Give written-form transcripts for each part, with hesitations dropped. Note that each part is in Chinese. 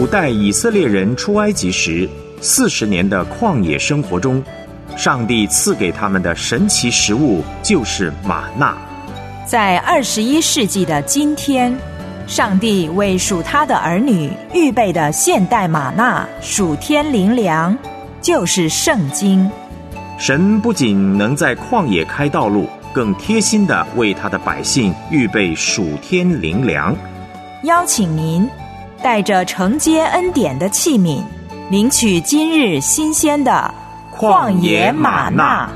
古代以色列人出埃及时40年的旷野生活中，上帝赐给他们的神奇食物就是玛纳。 在21世纪的今天，上帝为属他的儿女预备的现代玛纳属天灵粮，就是圣经。 神不仅能在旷野开道路，更贴心地为他的百姓预备属天灵粮。 邀请您带着承接恩典的器皿，领取今日新鲜的旷野玛纳。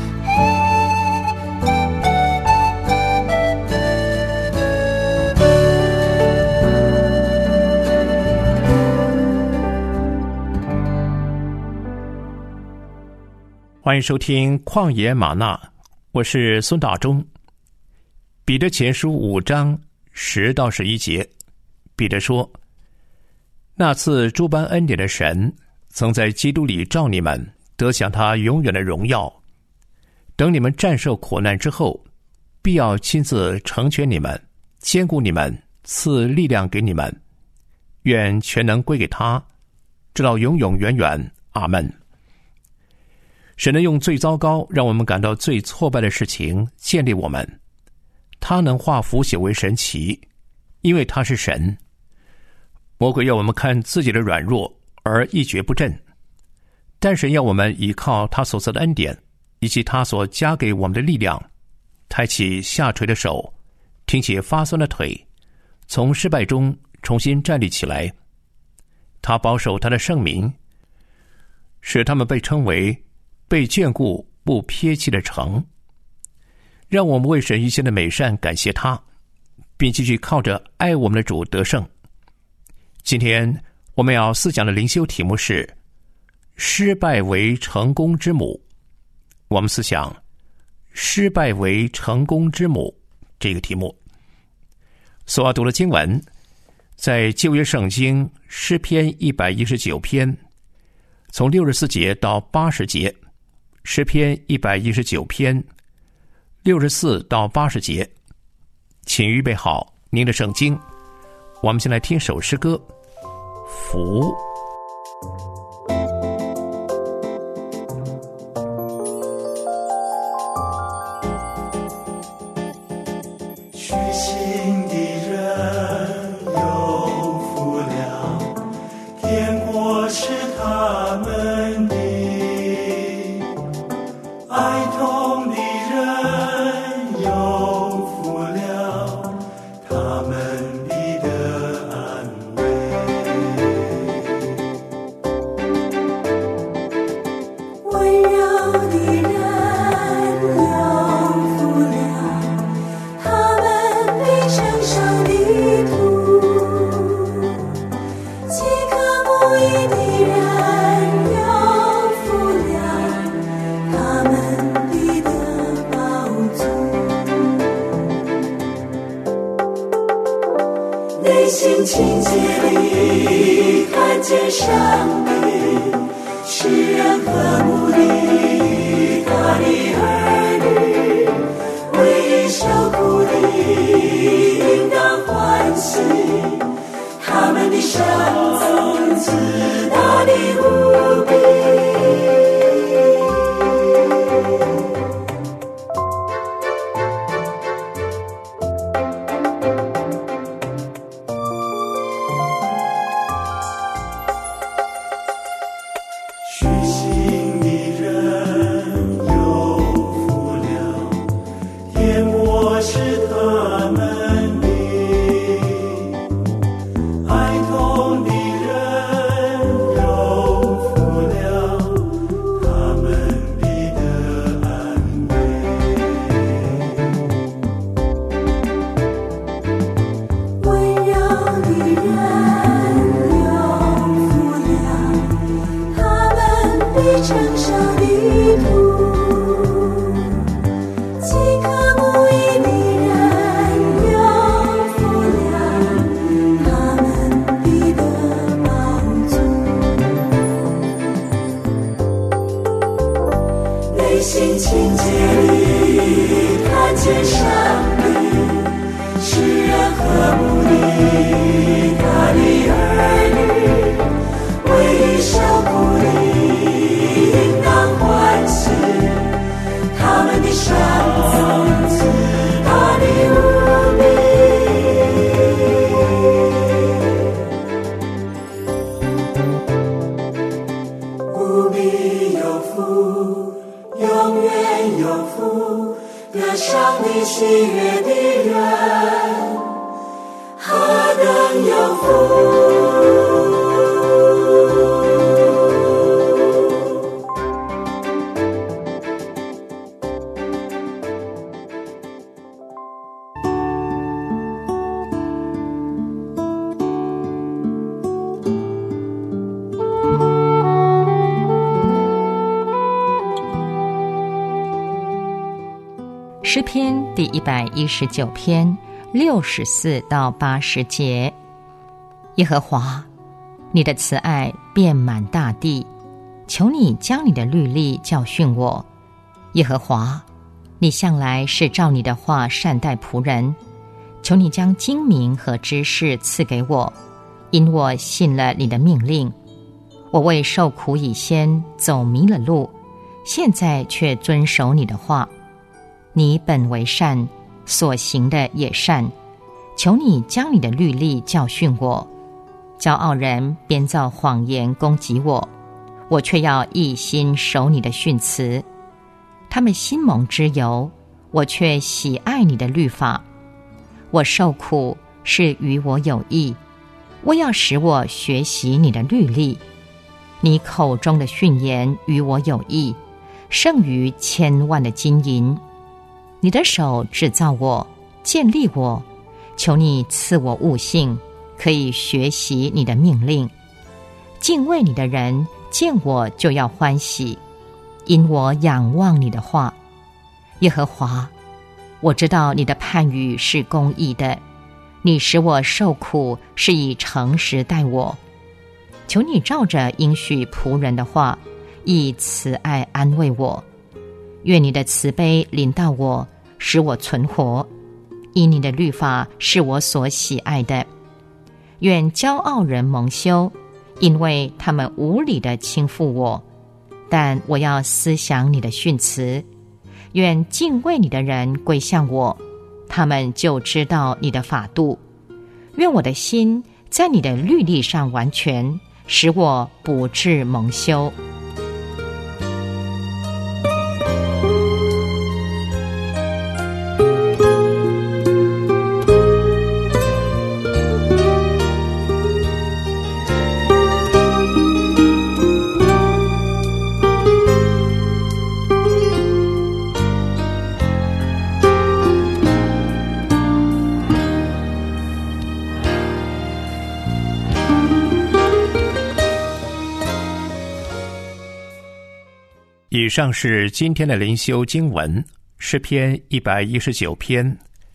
欢迎收听旷野玛纳，我是孙大中。彼得前书5章10到11节，彼得说：那次诸般恩典的神，曾在基督里召你们得享他永远的荣耀。等你们战胜苦难之后，必要亲自成全你们，坚固你们，赐力量给你们。愿全能归给他，直到永永远远。阿们。神能用最糟糕让我们感到最挫败的事情建立我们，他能化腐朽为神奇，因为他是神。魔鬼要我们看自己的软弱而一蹶不振，但神要我们依靠他所赐的恩典以及他所加给我们的力量，抬起下垂的手，挺起发酸的腿，从失败中重新站立起来。他保守他的圣民，使他们被称为被眷顾不撇弃的城。让我们为神一切的美善感谢他，并继续靠着爱我们的主得胜。今天我们要思讲的灵修题目是失败为成功之母。我们思想失败为成功之母这个题目。所要读的经文在旧约圣经诗篇119篇，从64节到80节。诗篇119篇64到80节，请预备好您的圣经。我们先来听首诗歌《福》。 虚心的人有福了，天国是他们的。哀痛的人有福了，他们必得安慰。温柔的人有福了，他们必承受地土。饥渴慕义的人有福了，他们必得饱足。内心清洁里看见上帝，是人和睦的他的儿女，为受苦的应当欢喜，他们的神曾自大的无比。虚心的人有福了，天国是他们的。哀痛的人得上你喜悦的人，何等有福！ 诗篇第119篇64到80节。耶和华，你的慈爱遍满大地，求你将你的律例教训我。耶和华，你向来是照你的话善待仆人，求你将精明和知识赐给我，因我信了你的命令。我为受苦以先走迷了路，现在却遵守你的话。你本为善，所行的也善，求你将你的律例教训我。骄傲人编造谎言攻击我，我却要一心守你的训词。他们心蒙脂油，我却喜爱你的律法。我受苦是与我有益，我要使我学习你的律例。你口中的训言与我有益，胜于千万的金银。你的手制造我，建立我，求你赐我悟性，可以学习你的命令。敬畏你的人见我就要欢喜，因我仰望你的话。耶和华，我知道你的判语是公义的，你使我受苦是以诚实待我。求你照着应许仆人的话，以慈爱安慰我。愿你的慈悲临到我，使我存活，因你的律法是我所喜爱的。愿骄傲人蒙羞，因为他们无理地轻负我，但我要思想你的训词。愿敬畏你的人归向我，他们就知道你的法度。愿我的心在你的律例上完全，使我不致蒙羞。 以上是今天的灵修经文，诗篇119篇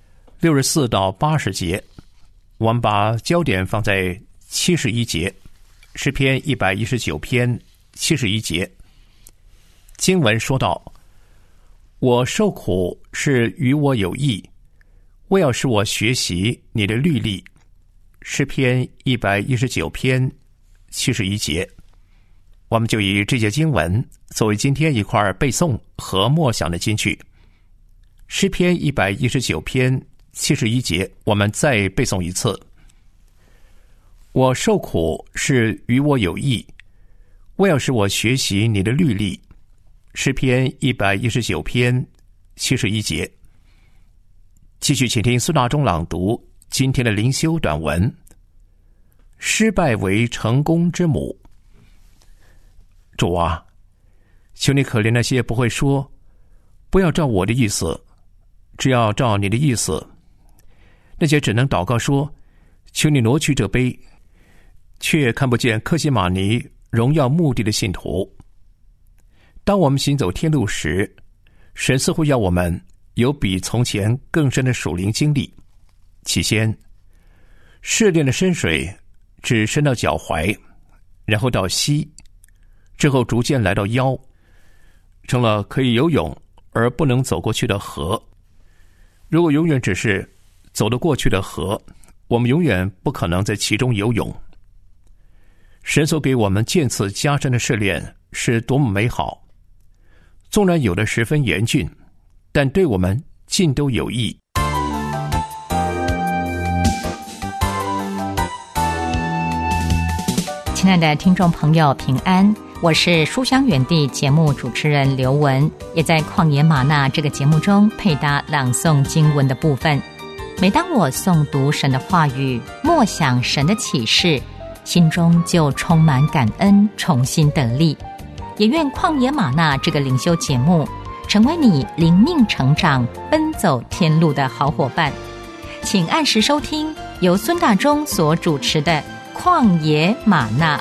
64到80节。我们把焦点放在71节，诗篇119篇71节。经文说道：我受苦是与我有益，为要使我学习你的律例。诗篇119篇71节。我们就以这节经文作为今天一块背诵和默想的金句。诗篇119篇71节，我们再背诵一次。我受苦是与我有益，为要使我学习你的律例。诗篇119篇71节。继续请听孙大中朗读今天的灵修短文。失败为成功之母。主啊，求你可怜那些不会说不要照我的意思，只要照你的意思，那些只能祷告说求你挪去这杯，却看不见客西马尼荣耀目的的信徒。当我们行走天路时，神似乎要我们有比从前更深的属灵经历。起先试炼的深水只深到脚踝，然后到膝，之后逐渐来到腰，成了可以游泳而不能走过去的河。如果永远只是走得过去的河，我们永远不可能在其中游泳。神所给我们渐次加深的试炼是多么美好，纵然有的十分严峻，但对我们尽都有益。 亲爱的听众朋友，平安， 我是书香园地节目主持人刘文，也在旷野吗哪这个节目中配搭朗诵经文的部分。每当我诵读神的话语，默想神的启示，心中就充满感恩，重新得力。也愿旷野吗哪这个灵修节目成为你灵命成长、奔走天路的好伙伴。请按时收听由孙大中所主持的旷野吗哪。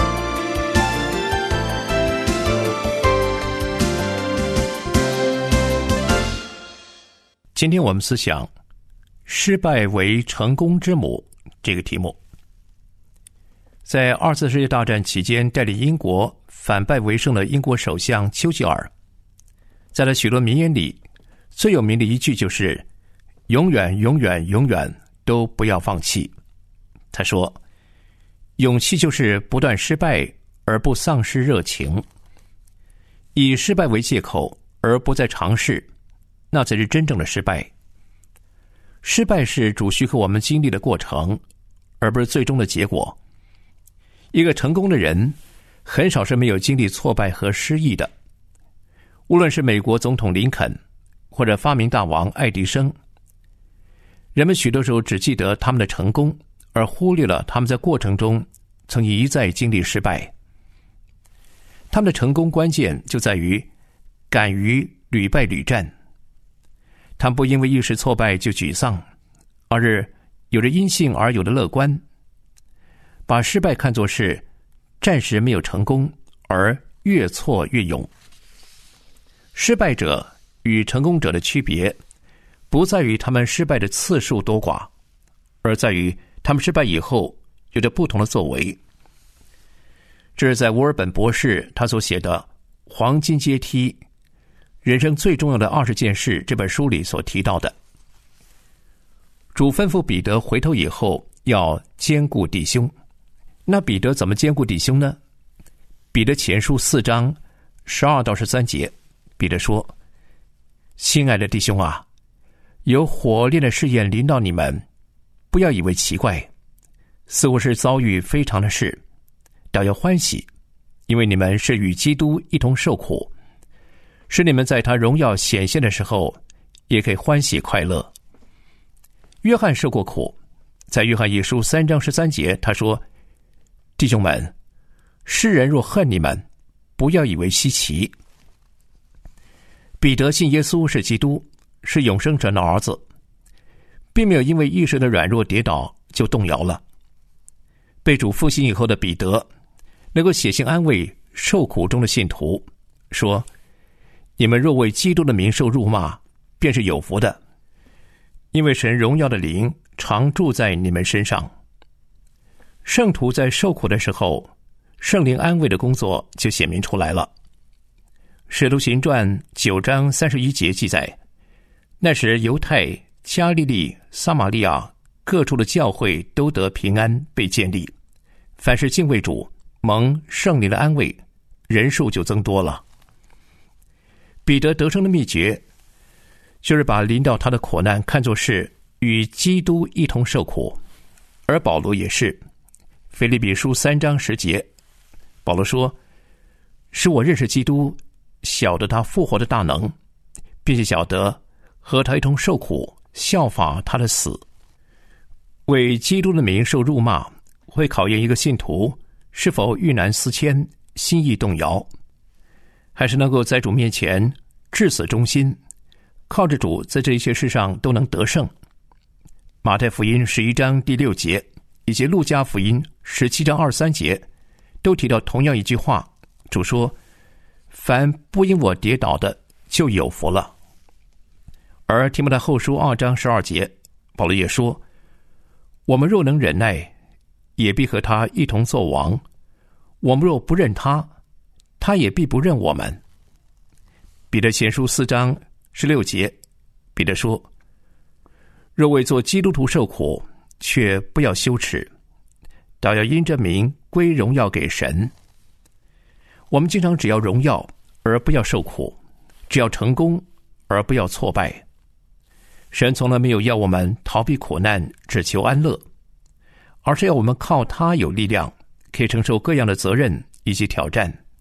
今天我们思想失败为成功之母这个题目。在二次世界大战期间带领英国反败为胜的英国首相丘吉尔，在他许多名言里最有名的一句就是永远永远永远都不要放弃。他说，勇气就是不断失败而不丧失热情，以失败为借口而不再尝试，那才是真正的失败。失败是主许可我们经历的过程，而不是最终的结果。一个成功的人很少是没有经历挫败和失意的。无论是美国总统林肯或者发明大王爱迪生，人们许多时候只记得他们的成功，而忽略了他们在过程中曾一再经历失败。他们的成功关键就在于敢于屡败屡战。他们不因为一时挫败就沮丧，而是有着因信而有的乐观，把失败看作是暂时没有成功，而越挫越勇。失败者与成功者的区别不在于他们失败的次数多寡，而在于他们失败以后有着不同的作为。这是在沃尔本博士他所写的《黄金阶梯：人生最重要的20件事》这本书里所提到的。主吩咐彼得回头以后要兼顾弟兄。那彼得怎么兼顾弟兄呢？彼得前书4章12到13节，彼得说，亲爱的弟兄啊，有火炼的试验临到你们，不要以为奇怪，似乎是遭遇非常的事，倒要欢喜，因为你们是与基督一同受苦，使你们在他荣耀显现的时候也可以欢喜快乐。约翰受过苦，在约翰一书3章13节他说，弟兄们，世人若恨你们，不要以为稀奇。彼得信耶稣是基督，是永生神的儿子，并没有因为一时的软弱跌倒就动摇了。被主复兴以后的彼得能够写信安慰受苦中的信徒，说，你们若为基督的名受辱骂，便是有福的，因为神荣耀的灵常住在你们身上。圣徒在受苦的时候，圣灵安慰的工作就显明出来了。使徒行传9章31节记载，那时犹太、加利利、撒玛利亚各处的教会都得平安，被建立，凡是敬畏主，蒙圣灵的安慰，人数就增多了。彼得得胜的秘诀就是把临到他的苦难看作是与基督一同受苦。而保罗也是，腓立比书3章10节，保罗说，使我认识基督，晓得他复活的大能，并且晓得和他一同受苦，效法他的死。为基督的名受辱骂，会考验一个信徒是否遇难思迁，心意动摇，还是能够在主面前至死忠心，靠着主在这一切事上都能得胜。马太福音11章第6节以及路加福音17章23节都提到同样一句话，主说，凡不因我跌倒的就有福了。而提摩太后书2章12节，保罗也说，我们若能忍耐，也必和他一同作王，我们若不认他，他也必不认我们。彼得前书4章16节，彼得说，若为做基督徒受苦，却不要羞耻，倒要因这名归荣耀给神。我们经常只要荣耀而不要受苦，只要成功而不要挫败。神从来没有要我们逃避苦难，只求安乐，而是要我们靠他有力量，可以承受各样的责任以及挑战，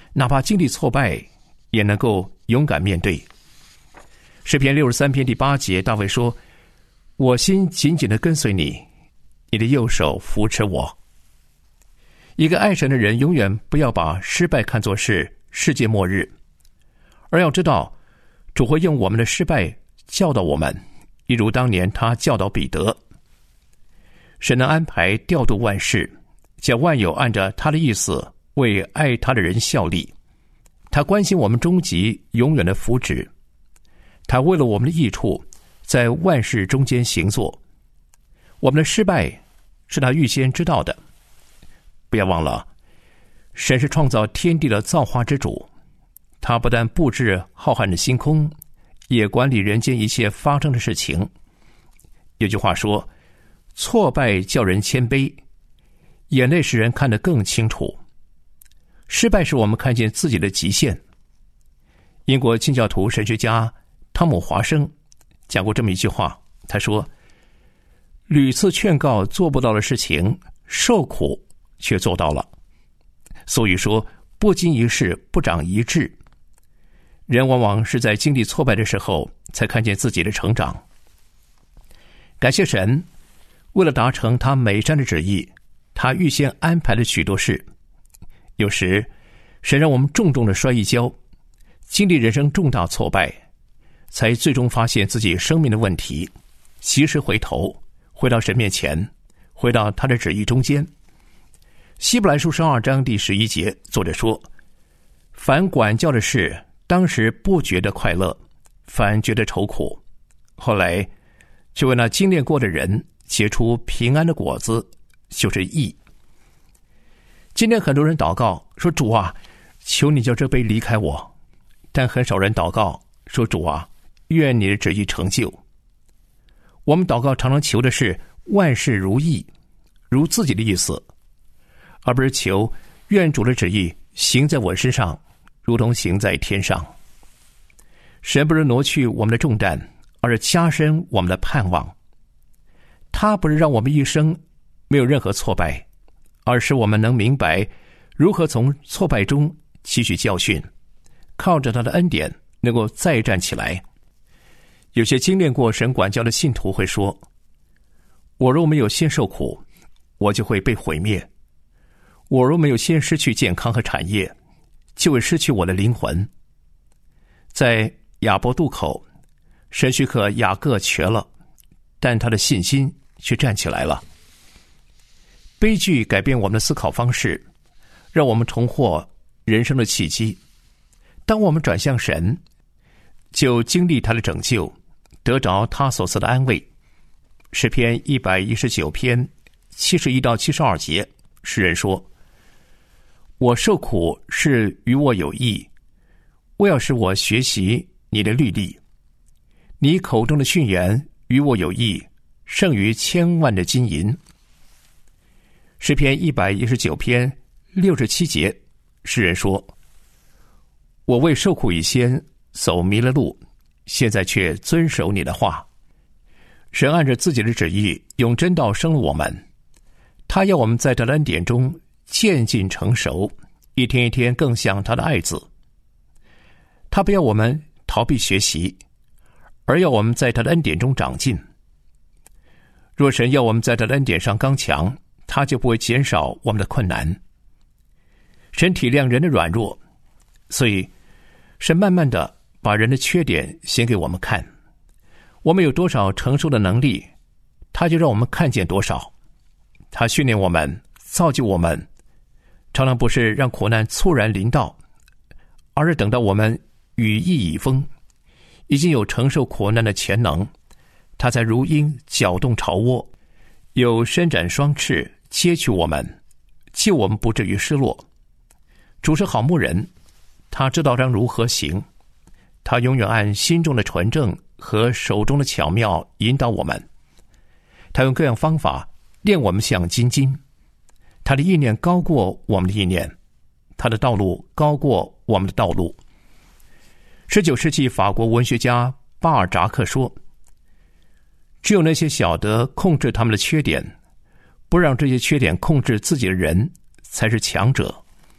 哪怕经历挫败，也能够勇敢面对。诗篇63篇第8节，大卫说：我心紧紧地跟随你，你的右手扶持我。一个爱神的人永远不要把失败看作是世界末日，而要知道主会用我们的失败教导我们，一如当年他教导彼得。神能安排调度万事，叫万有按着他的意思为爱他的人效力。他关心我们终极永远的福祉，他为了我们的益处在万事中间行作。我们的失败是他预先知道的。不要忘了，神是创造天地的造化之主，他不但布置浩瀚的星空，也管理人间一切发生的事情。有句话说，挫败叫人谦卑，眼泪使人看得更清楚。失败使我们看见自己的极限。英国清教徒神学家汤姆·华生讲过这么一句话，他说，屡次劝告做不到的事情，受苦却做到了。所以说，不经一事不长一智。人往往是在经历挫败的时候才看见自己的成长。感谢神，为了达成他美善的旨意，他预先安排了许多事。有时神让我们重重的摔一跤，经历人生重大挫败，才最终发现自己生命的问题，及时回头，回到神面前，回到他的旨意中间。希伯来书12章第11节，作者说，凡管教的事，当时不觉得快乐，反觉得愁苦，后来就为那经历过的人结出平安的果子，就是义。今天很多人祷告说，主啊，求你叫这杯离开我，但很少人祷告说，主啊，愿你的旨意成就。我们祷告常常求的是万事如意，如自己的意思，而不是求愿主的旨意行在我身上，如同行在天上。神不是挪去我们的重担，而是加深我们的盼望。他不是让我们一生没有任何挫败，而是我们能明白如何从挫败中汲取教训，靠着他的恩典能够再站起来。有些经历过神管教的信徒会说，我若没有先受苦，我就会被毁灭。我若没有先失去健康和产业，就会失去我的灵魂。在雅博渡口，神许可雅各瘸了，但他的信心却站起来了。悲剧改变我们的思考方式，让我们重获人生的契机。当我们转向神，就经历他的拯救，得着他所赐的安慰。诗篇119篇71到72节，诗人说，我受苦是与我有益，为要使我学习你的律例。你口中的训言与我有益，胜于千万的金银。诗篇119篇67节，诗人说，我为受苦以先走迷了路，现在却遵守你的话。神按着自己的旨意用真道生了我们，他要我们在他的恩典中渐进成熟，一天一天更像他的爱子。他不要我们逃避学习，而要我们在他的恩典中长进。若神要我们在他的恩典上刚强，他就不会减少我们的困难。神体谅人的软弱，所以神慢慢的把人的缺点显给我们看。我们有多少承受的能力，他就让我们看见多少。他训练我们，造就我们，常常不是让苦难猝然临到，而是等到我们羽翼已丰，已经有承受苦难的潜能，他才如鹰搅动巢窝，有伸展双翅接取我们，救我们不至于失落。主是好牧人，他知道当如何行，他永远按心中的纯正和手中的巧妙引导我们。他用各样方法练我们像精金，他的意念高过我们的意念，他的道路高过我们的道路。19世纪法国文学家巴尔扎克说，只有那些晓得控制他们的缺点，不让这些缺点控制自己的人，才是强者。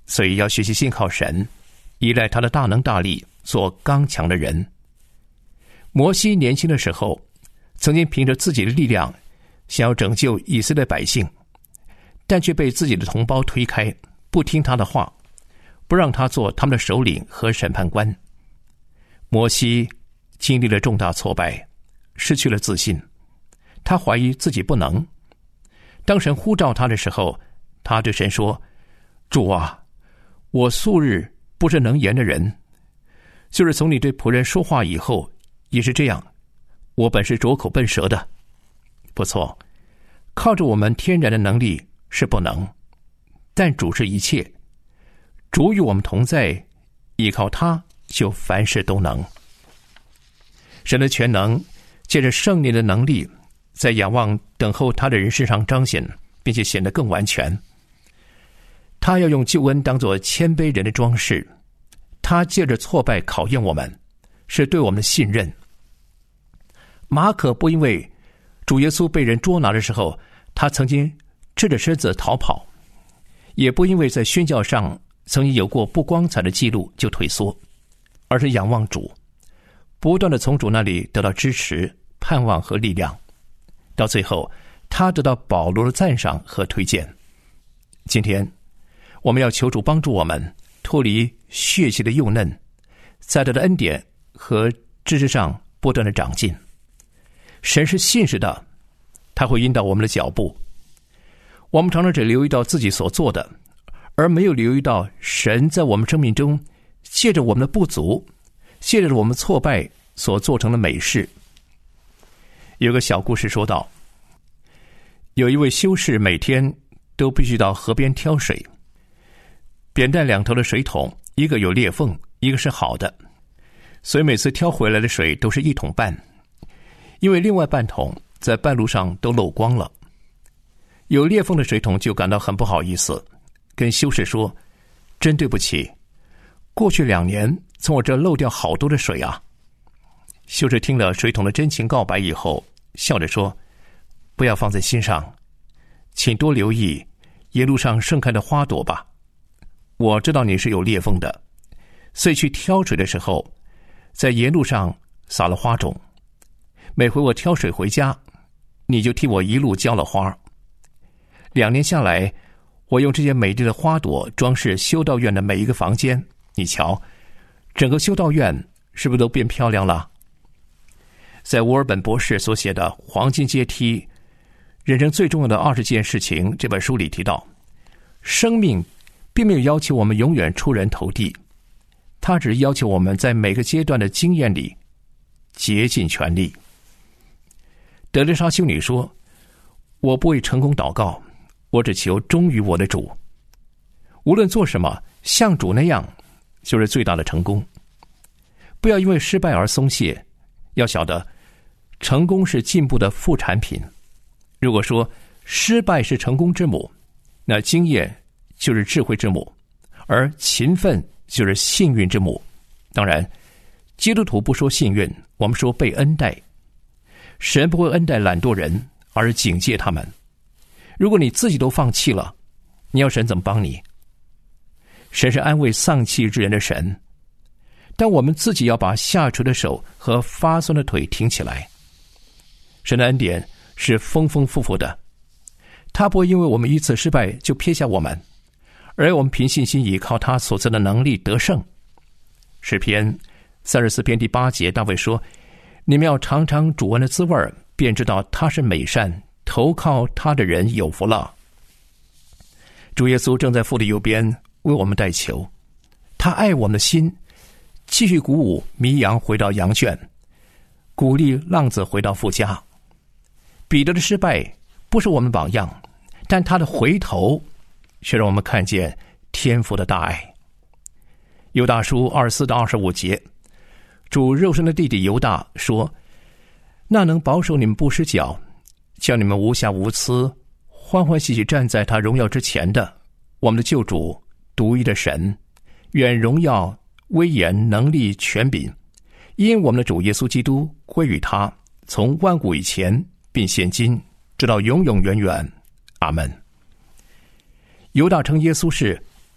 所以要学习信靠神，依赖他的大能大力，做刚强的人。摩西年轻的时候，曾经凭着自己的力量想要拯救以色列百姓，但却被自己的同胞推开，不听他的话，不让他做他们的首领和审判官。摩西经历了重大挫败，失去了自信，他怀疑自己不能。当神呼召他的时候，他对神说：主啊，我素日不是能言的人，就是从你对仆人说话以后也是这样，我本是拙口笨舌的。不错，靠着我们天然的能力是不能，但主是一切，主与我们同在，依靠他就凡事都能。神的全能借着圣灵的能力，在仰望等候他的人身上彰显，并且显得更完全。他要用救恩当作谦卑人的装饰，他借着挫败考验我们，是对我们的信任。马可不因为主耶稣被人捉拿的时候，他曾经赤着身子逃跑，也不因为在宣教上曾经有过不光彩的记录就退缩，而是仰望主，不断的从主那里得到支持、盼望和力量，到最后他得到保罗的赞赏和推荐。今天我们要求主帮助我们脱离血气的幼嫩，在他的恩典和知识上不断的长进。神是信实的，他会引导我们的脚步。我们常常只留意到自己所做的，而没有留意到神在我们生命中借着我们的不足，借着我们挫败所做成的美事。有个小故事说道，有一位修士每天都必须到河边挑水，扁担两头的水桶，一个有裂缝，一个是好的，所以每次挑回来的水都是1桶半，因为另外半桶在半路上都漏光了。有裂缝的水桶就感到很不好意思，跟修士说：真对不起，过去2年从我这漏掉好多的水啊。修士听了水桶的真情告白以后，笑着说：不要放在心上，请多留意野路上盛开的花朵吧。我知道你是有裂缝的，所以去挑水的时候，在沿路上撒了花种。每回我挑水回家，你就替我一路浇了花。2年下来，我用这些美丽的花朵装饰修道院的每一个房间，你瞧，整个修道院是不是都变漂亮了？在沃尔本博士所写的《黄金阶梯：人生最重要的20件事情》这本书里提到，生命并没有要求我们永远出人头地，他只是要求我们在每个阶段的经验里竭尽全力。德蕾莎修女说：我不为成功祷告，我只求忠于我的主。无论做什么，像主那样就是最大的成功。不要因为失败而松懈，要晓得成功是进步的副产品。如果说失败是成功之母，那经验就是智慧之母，而勤奋就是幸运之母。当然，基督徒不说幸运，我们说被恩待。神不会恩待懒惰人，而是警戒他们。如果你自己都放弃了，你要神怎么帮你？神是安慰丧气之人的神，但我们自己要把下垂的手和发酸的腿挺起来。神的恩典是丰丰富富的，他不会因为我们一次失败就撇下我们，而我们凭信心依靠他所赐的能力得胜。诗篇34篇第8节，大卫说：你们要尝尝主恩的滋味，便知道他是美善，投靠他的人有福了。主耶稣正在父的右边为我们代求，他爱我们的心，继续鼓舞迷羊回到羊圈，鼓励浪子回到父家。彼得的失败不是我们榜样，但他的回头却让我们看见天父的大爱。犹大书24到25节，主肉身的弟弟犹大说：那能保守你们不失脚，叫你们无瑕无疵，欢欢喜喜站在他荣耀之前的，我们的救主独一的神，愿荣耀、威严、能力、权柄因我们的主耶稣基督归于他，从万古以前并现今直到永永远远。阿们。犹大称耶稣是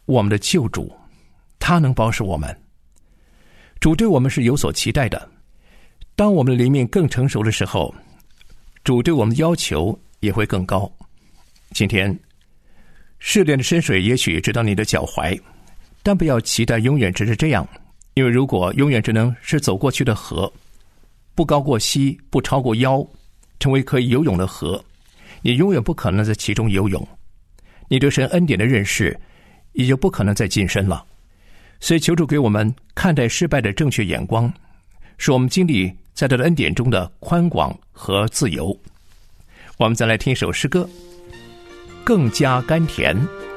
我们的救主，他能保守我们。主对我们是有所期待的。当我们的灵命更成熟的时候，主对我们的要求也会更高。今天试炼的深水也许直到你的脚踝，但不要期待永远只是这样，因为如果永远只能是走过去的河，不高过膝，不超过腰，成为可以游泳的河，你永远不可能在其中游泳，你对神恩典的认识也就不可能再晋升了。所以求主给我们看待失败的正确眼光，使我们经历在他的恩典中的宽广和自由。我们再来听一首诗歌，更加甘甜。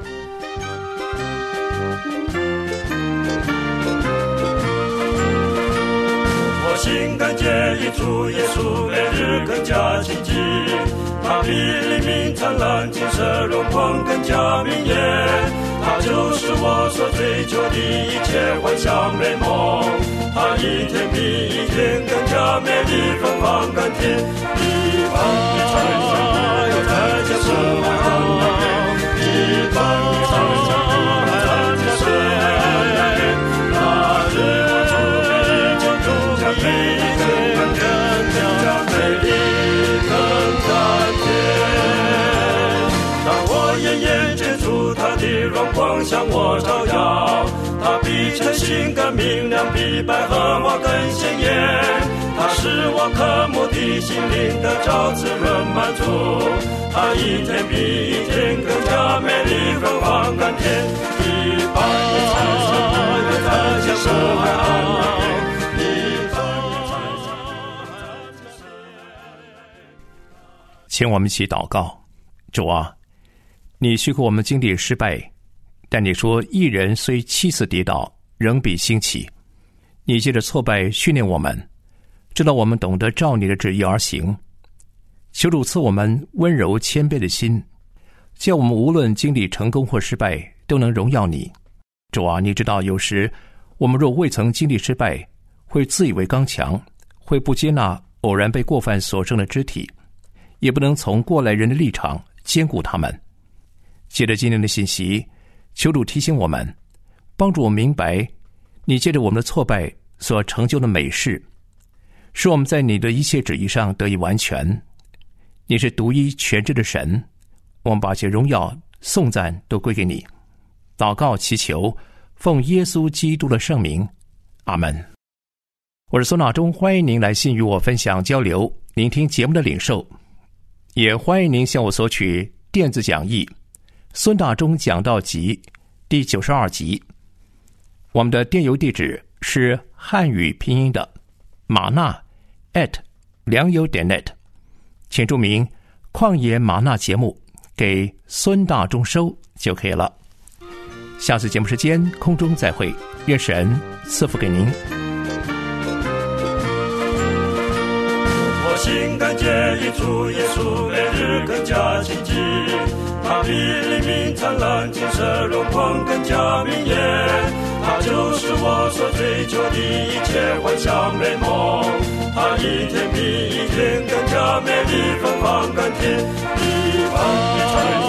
我心感觉与主耶稣每日更加亲近，他比黎明灿烂，金色荣光更加明艳。他就是我所追求的一切幻想美梦，他一天比一天更加美丽芬芳甘甜。一般一场又在这生活中，一般一场又在这生活中，那日我主美丽就更加美丽更加美丽更甘甜。当我眼眼见出他的荣光向我照耀，他比晨星更明亮，比百合花更鲜艳。他使我渴慕的心灵得着滋润满足，他一天比一天更加美丽芬芳甘甜。一般一场又在这生活中，一般一场又在这生活中。 请我们一起祷告。主啊，你许可我们经历失败，但你说一人虽7次跌倒，仍必兴起。你借着挫败训练我们，直到我们懂得照你的旨意而行。求主赐我们温柔谦卑的心，叫我们无论经历成功或失败，都能荣耀你。主啊，你知道有时我们若未曾经历失败，会自以为刚强，会不接纳偶然被过犯所生的肢体，也不能从过来人的立场兼顾他们。借着今天的信息，求主提醒我们，帮助我们明白你借着我们的挫败所成就的美事，使我们在你的一切旨意上得以完全。你是独一全知的神，我们把这荣耀颂赞都归给你。祷告祈求，奉耶稣基督的圣名，阿们。我是孙大中，欢迎您来信与我分享交流，聆听节目的领受，也欢迎您向我索取电子讲义孙大中讲道集第92集。我们的电邮地址是汉语拼音的玛纳良友.net， 请注明旷野玛纳节目给孙大中收就可以了。下次节目时间空中再会，愿神赐福给您。 我心感觉与主耶稣每日更加亲近，他比黎明灿烂，金色荣光更加明艳。他就是我所追求的一切幻想美梦，他一天比一天更加美丽芬芳甘甜。一般一场